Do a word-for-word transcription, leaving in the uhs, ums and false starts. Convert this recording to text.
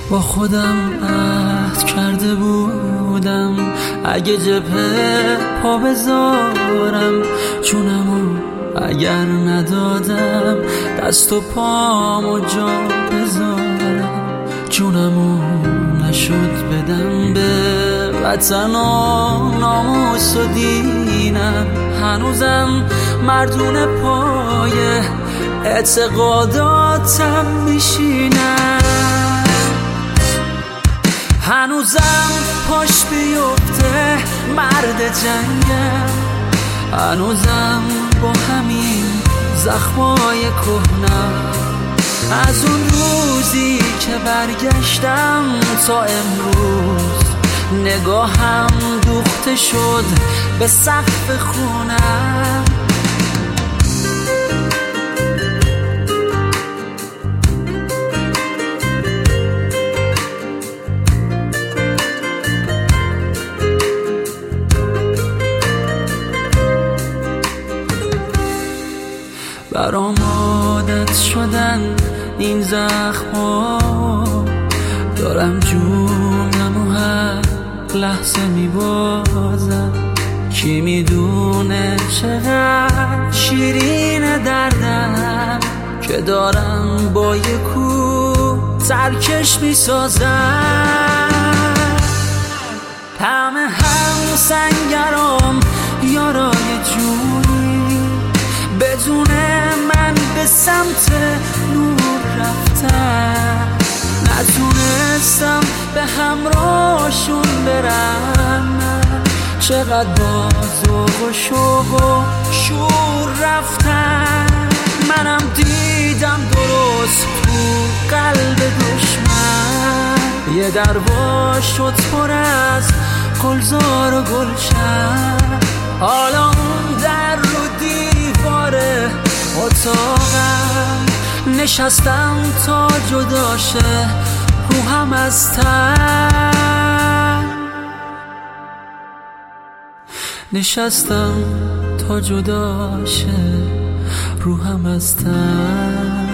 با خودم عهد کرده بودم اگه جبهه پا بذارم جونمو اگر ندادم دست و پامو جا بذارم جونمو نشد بدم به وطن و ناموس و دینم هنوزم مردون پای اعتقاداتم میشینم هنوزم پاش بیفته مرد جنگم هنوزم با همین زخمای کهنم از اون روزی که برگشتم تا امروز نگاهم دوخته شد به سقف خونم برام عادت شدن این زخم‌ها دارم جونم و هر لحظه میبازم کی میدونه چقدر شیرین دردم که دارم با یه کوه ترکش میسازم طعم هم سنگرام یارای جونی بدون من به سمت نور رفتن نتونستم به همراهشون برم چقدر با ذوق و شوق و شور رفتن منم دیدم درست تو قلب دشمن یه دروا شد پر از گلزار و گلشن حالا اون در رو دیواره اتاقم نشستم تا جداشه روحم از تن نشستم تا جداشه روحم از تن